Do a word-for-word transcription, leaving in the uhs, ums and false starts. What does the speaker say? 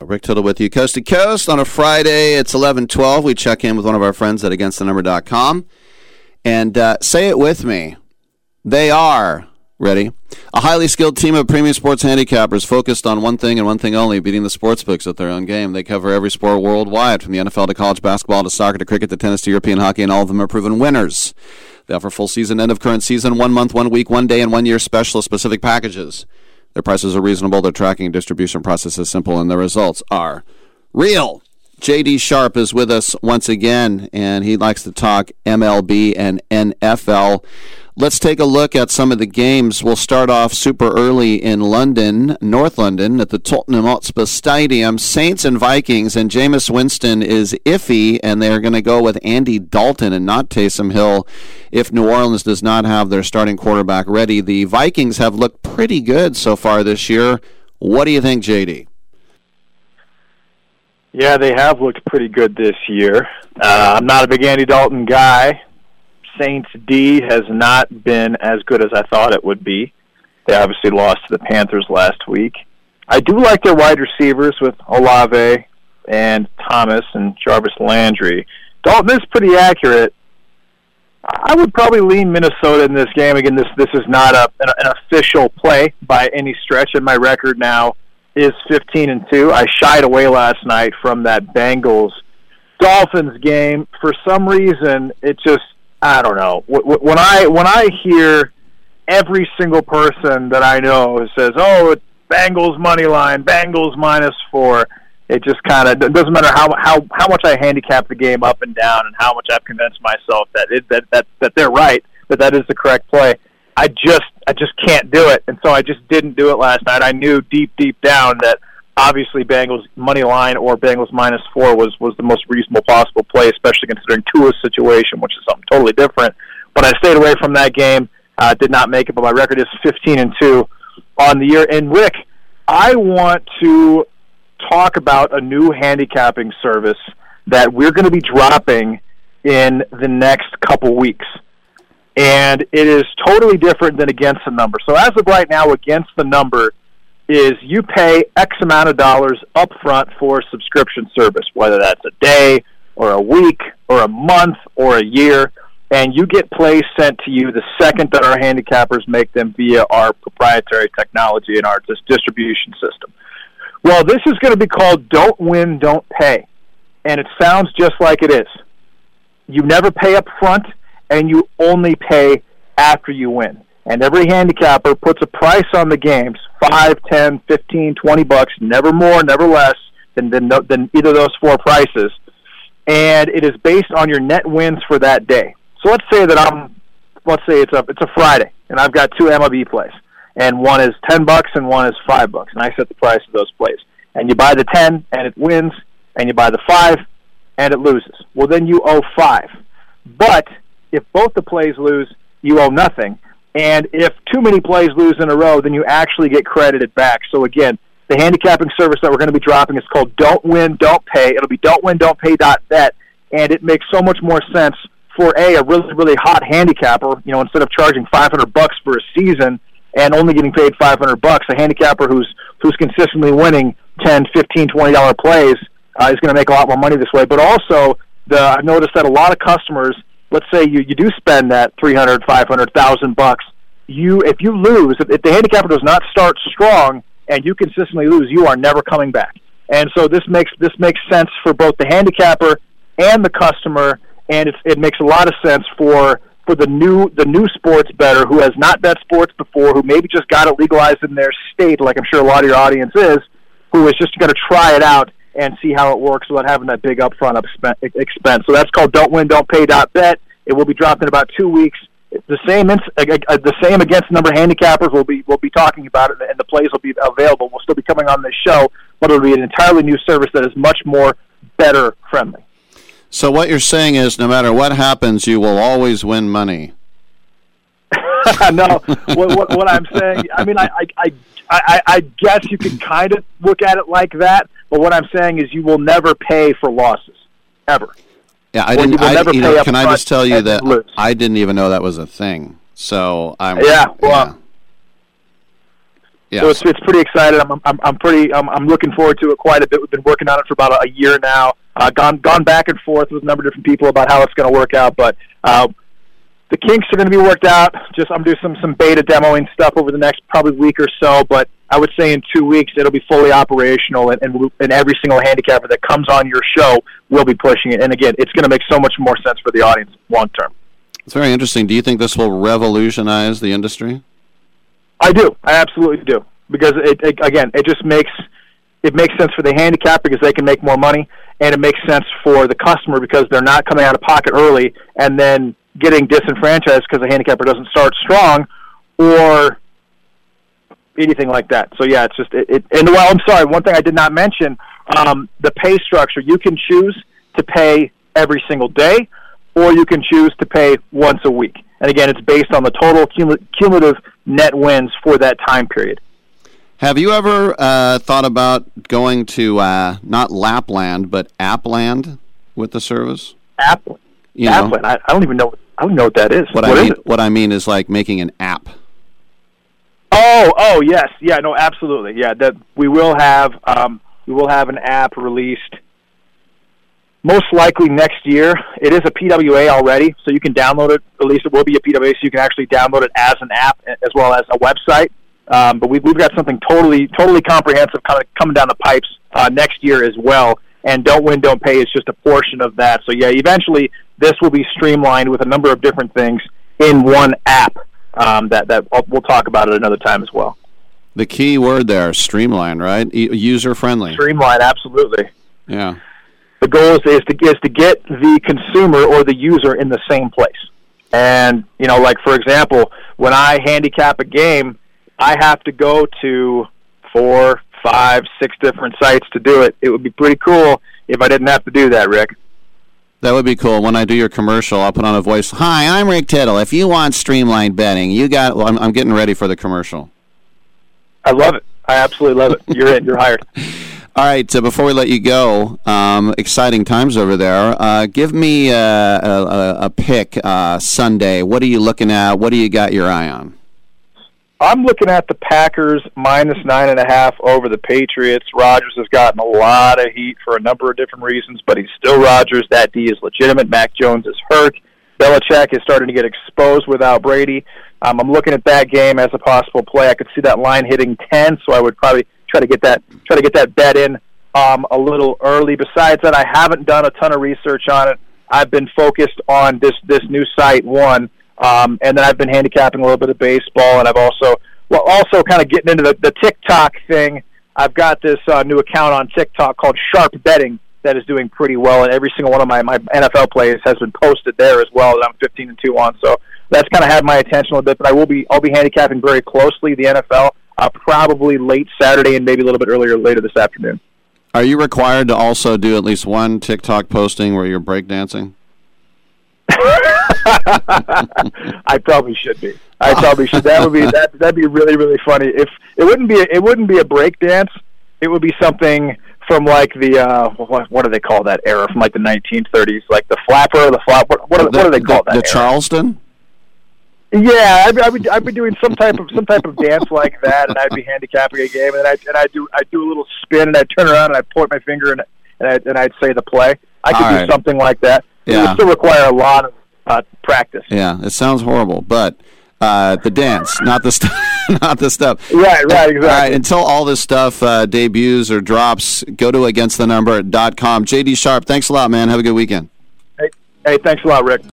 Rick Tittle with you, coast to coast on a Friday. It's eleven twelve. We check in with one of our friends at against the number dot com. And uh, say it with me. They are, ready, a highly skilled team of premium sports handicappers focused on one thing and one thing only, beating the sports books at their own game. They cover every sport worldwide, from the N F L to college basketball to soccer to cricket to tennis to European hockey, and all of them are proven winners. They offer full season, end of current season, one month, one week, one day, and one year specialist-specific packages. Their prices are reasonable, their tracking and distribution process is simple, and the results are real. J D Sharp is with us once again, and he likes to talk M L B and N F L. Let's take a look at some of the games. We'll start off super early in London, North London, at the Tottenham Hotspur Stadium. Saints and Vikings, and Jameis Winston is iffy, and they're going to go with Andy Dalton and not Taysom Hill if New Orleans does not have their starting quarterback ready. The Vikings have looked pretty good so far this year. What do you think, J D? Yeah, they have looked pretty good this year. Uh, I'm not a big Andy Dalton guy. Saints D has not been as good as I thought it would be. They obviously lost to the Panthers last week. I do like their wide receivers with Olave and Thomas and Jarvis Landry. Dalton is pretty accurate. I would probably lean Minnesota in this game. Again, this this is not a an, an official play by any stretch, and my record now is fifteen and two. I shied away last night from that Bengals Dolphins game. For some reason, it just I don't know. When I when I hear every single person that I know says, "Oh, it's Bengals money line, Bengals minus four," it just kind of it doesn't matter how how how much I handicap the game up and down and how much I've convinced myself that it, that that that they're right, that that is the correct play. I just I just can't do it, and so I just didn't do it last night. I knew deep deep down that obviously Bengals money line or Bengals minus four was, was the most reasonable possible play, especially considering Tua's situation, which is something totally different. But I stayed away from that game, uh, did not make it, but my record is fifteen and two on the year. And Rick, I want to talk about a new handicapping service that we're going to be dropping in the next couple weeks. And it is totally different than Against the Number. So as of right now, Against the Number is you pay X amount of dollars up front for a subscription service, whether that's a day or a week or a month or a year, and you get plays sent to you the second that our handicappers make them via our proprietary technology and our dis- distribution system. Well, this is going to be called Don't Win, Don't Pay, and it sounds just like it is. You never pay up front, and you only pay after you win. And every handicapper puts a price on the games, five, ten, fifteen, twenty bucks, never more, never less than, than, than either of those four prices. And it is based on your net wins for that day. So let's say that I'm, let's say it's a, it's a Friday, and I've got two M L B plays. And one is ten bucks and one is five bucks. And I set the price of those plays. And you buy the ten, and it wins, and you buy the five, and it loses. Well, then you owe five. But if both the plays lose, you owe nothing. And if too many plays lose in a row, then you actually get credited back. So again, the handicapping service that we're going to be dropping is called Don't Win, Don't Pay. It'll be don't win don't pay dot bet, and it makes so much more sense for a a really really hot handicapper. You know, instead of charging five hundred bucks for a season and only getting paid five hundred bucks, a handicapper who's who's consistently winning ten, fifteen, twenty dollar plays uh, is going to make a lot more money this way. But also, the I've noticed that a lot of customers, let's say you, you do spend that three hundred, five hundred, thousand bucks. You, if you lose, if, if the handicapper does not start strong and you consistently lose, you are never coming back. And so this makes this makes sense for both the handicapper and the customer, and it's, it makes a lot of sense for for the new the new sports bettor who has not bet sports before, who maybe just got it legalized in their state, like I'm sure a lot of your audience is, who is just going to try it out and see how it works without having that big upfront expense. So that's called Don't Win, Don't Pay dot bet. It will be dropped in about two weeks. The same, uh, the same against number handicappers will be will be talking about it, and the plays will be available. We'll still be coming on this show, but it'll be an entirely new service that is much more bettor friendly. So what you're saying is, no matter what happens, you will always win money. No, what, what, what I'm saying, I mean, I, I, I, I guess you can kind of look at it like that, but what I'm saying is you will never pay for losses, ever. Yeah, I didn't. I, you know, can I just tell you that lose. I didn't even know that was a thing. So I'm. Yeah. Well. Yes. So it's it's pretty exciting. I'm I'm I'm pretty I'm I'm looking forward to it quite a bit. We've been working on it for about a year now. Uh, gone gone back and forth with a number of different people about how it's going to work out, but uh, the kinks are going to be worked out. Just I'm doing some some beta demoing stuff over the next probably week or so, but I would say in two weeks it'll be fully operational, and and, and every single handicapper that comes on your show will be pushing it. And again, it's going to make so much more sense for the audience long term. It's very interesting. Do you think this will revolutionize the industry? I do. I absolutely do. Because it, it again, it just makes it makes sense for the handicap because they can make more money, and it makes sense for the customer because they're not coming out of pocket early and then getting disenfranchised because the handicapper doesn't start strong or anything like that. So yeah, it's just it. it and well, I'm sorry. One thing I did not mention: um, the pay structure. You can choose to pay every single day, or you can choose to pay once a week. And again, it's based on the total cumul- cumulative net wins for that time period. Have you ever uh, thought about going to uh, not Lapland but Appland with the service? Appland. You Appland. I, I don't even know. I don't know what that is. What, what I is mean, it? what I mean is like making an app. Oh, oh yes, yeah, no, absolutely, yeah. That we will have. Um, we will have an app released. Most likely next year. It is a P W A already, so you can download it. At least it will be a P W A, so you can actually download it as an app as well as a website. Um, but we've, we've got something totally, totally comprehensive kind of coming down the pipes uh, next year as well. And Don't Win, Don't Pay is just a portion of that. So yeah, eventually this will be streamlined with a number of different things in one app. Um, that that we'll talk about it another time as well. The key word there, streamlined, right? E- user friendly. Streamlined, absolutely. Yeah. The goal is, is to is to get the consumer or the user in the same place. And, you know, like, for example, when I handicap a game, I have to go to four, five, six different sites to do it. It would be pretty cool if I didn't have to do that, Rick. That would be cool. When I do your commercial, I'll put on a voice. Hi, I'm Rick Tittle. If you want streamlined betting, you got... Well, I'm, I'm getting ready for the commercial. I love it. I absolutely love it. You're in. You're hired. All right, so before we let you go, um, exciting times over there. Uh, give me uh, a, a, a pick uh, Sunday. What are you looking at? What do you got your eye on? I'm looking at the Packers minus nine and a half over the Patriots. Rodgers has gotten a lot of heat for a number of different reasons, but he's still Rodgers. That D is legitimate. Mac Jones is hurt. Belichick is starting to get exposed without Brady. Um, I'm looking at that game as a possible play. I could see that line hitting ten, so I would probably try to get that try to get that bet in um, a little early. Besides that, I haven't done a ton of research on it. I've been focused on this this new site one, um, and then I've been handicapping a little bit of baseball, and I've also well also kind of getting into the, the TikTok thing. I've got this uh, new account on TikTok called Sharp Betting that is doing pretty well, and every single one of my, my N F L plays has been posted there as well. That I'm fifteen and two on, so that's kind of had my attention a little bit. But I will be I'll be handicapping very closely the N F L. Uh, probably late Saturday and maybe a little bit earlier later this afternoon. Are you required to also do at least one TikTok posting where you're breakdancing? I probably should be. I probably should. That would be that. That'd be really really funny. If it wouldn't be a, it wouldn't be a breakdance. It would be something from like the uh, what, what do they call that era from like the nineteen thirties, like the flapper, the flap. What, what, the, what do they call the, that? The era? Charleston. Yeah, I'd, I'd, be, I'd be doing some type of some type of dance like that, and I'd be handicapping a game, and I and I do I do a little spin, and I'd turn around and I'd point my finger, and and I'd, and I'd say the play. I could All do right. something like that. It Yeah. would still require a lot of uh, practice. Yeah, it sounds horrible, but uh, the dance, not the stuff, not the stuff. Right, right, exactly. All right, until all this stuff uh, debuts or drops, go to against the number dot com. J D Sharp, thanks a lot, man. Have a good weekend. Hey, hey, thanks a lot, Rick.